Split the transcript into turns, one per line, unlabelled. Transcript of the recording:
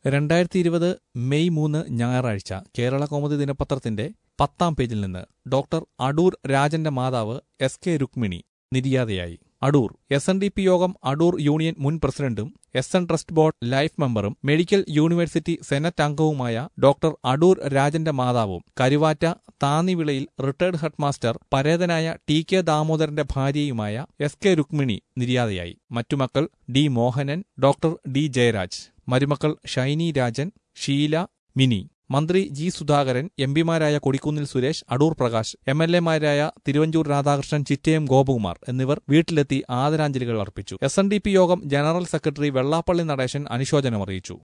2020 May 3 ഞായറാഴ്ച കേരളകൗമുദി ദിനപത്രത്തിന്റെ 10-ാം പേജിൽ നിന്ന് ഡോക്ടർ അടൂർ രാജന്റെ മാതാവ് എസ്.കെ. രുക്മിണി നിര്യാതയായി. അടൂർ SNDP യോഗം അടൂർ യൂണിയൻ മുൻ പ്രസിഡന്റും SN ട്രസ്റ്റ് ബോർഡ് ലൈഫ് മെമ്പറും മെഡിക്കൽ യൂണിവേഴ്സിറ്റി സെനറ്റ് അംഗവുമായ ഡോക്ടർ അടൂർ രാജന്റെ മാതാവും കരുവാറ്റ താന്നിവിളയിൽ റിട്ടയർഡ് ഹെഡ്മാസ്റ്റർ പരേതനായ ടി.കെ. ദാമോദരന്റെ ഭാര്യയുമായ എസ്.കെ. രുക്മിണി നിര്യാതയായി. മറ്റു മക്കൾ D. Mohanan, doctor D. Jayaraj, മരുമക്കൾ ഷൈനി രാജൻ, ഷീല, മിനി. മന്ത്രി ജി. സുധാകരൻ, എംപിമാരായ കൊടിക്കുന്നിൽ സുരേഷ്, അടൂർ പ്രകാശ്, MLA മാരായ തിരുവഞ്ചൂർ രാധാകൃഷ്ണൻ, ചിറ്റയം ഗോപകുമാർ എന്നിവർ വീട്ടിലെത്തി ആദരാഞ്ജലികൾ അർപ്പിച്ചു. SNDP യോഗം ജനറൽ സെക്രട്ടറി വെള്ളാപ്പള്ളി നടേശൻ അനുശോചനമറിയിച്ചു.